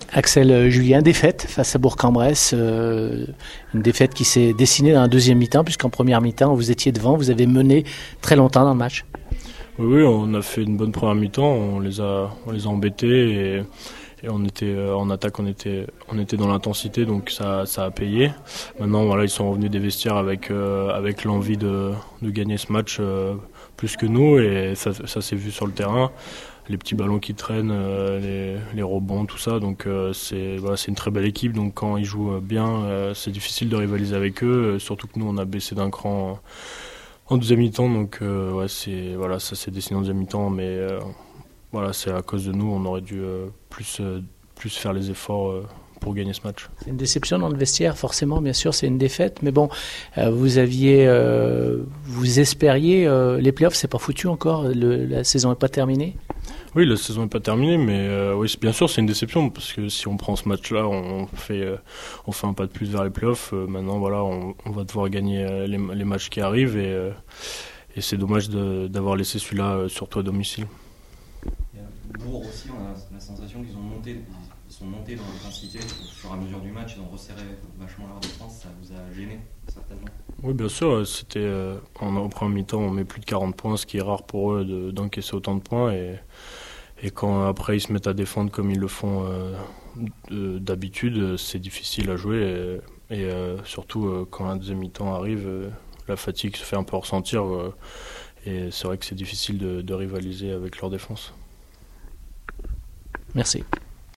Axel Julien, défaite face à Bourg-en-Bresse, une défaite qui s'est dessinée dans la deuxième mi-temps, puisqu'en première mi-temps, vous étiez devant, vous avez mené très longtemps dans le match. Oui, on a fait une bonne première mi-temps, on les a embêtés et on était en attaque, on était dans l'intensité, donc ça a payé. Maintenant, voilà, ils sont revenus des vestiaires avec l'envie de gagner ce match plus que nous, et ça s'est vu sur le terrain. Les petits ballons qui traînent, les rebonds, tout ça. Donc c'est une très belle équipe. Donc quand ils jouent bien, c'est difficile de rivaliser avec eux. Surtout que nous, on a baissé d'un cran en deuxième mi-temps. Donc ça s'est dessiné en deuxième mi-temps. Mais c'est à cause de nous. On aurait dû plus faire les efforts pour gagner ce match. C'est une déception dans le vestiaire, forcément, bien sûr, c'est une défaite. Mais bon, vous espériez les playoffs, c'est pas foutu encore. La saison n'est pas terminée. Oui, la saison n'est pas terminée, mais oui, bien sûr, c'est une déception parce que si on prend ce match-là, on fait un pas de plus vers les playoffs. Maintenant, voilà, on va devoir gagner les matchs qui arrivent et c'est dommage d'avoir laissé celui-là surtout à domicile. Bourg aussi, on a la sensation qu'ils sont montés dans l'intensité au fur et à mesure du match, ils ont resserré vachement leur défense, ça vous a gêné certainement? Oui, bien sûr, c'était en première mi-temps, on met plus de 40 points, ce qui est rare pour eux d'encaisser autant de points et quand après ils se mettent à défendre comme ils le font d'habitude, c'est difficile à jouer et surtout quand la deuxième mi-temps arrive, la fatigue se fait un peu ressentir et c'est vrai que c'est difficile de rivaliser avec leur défense. Merci.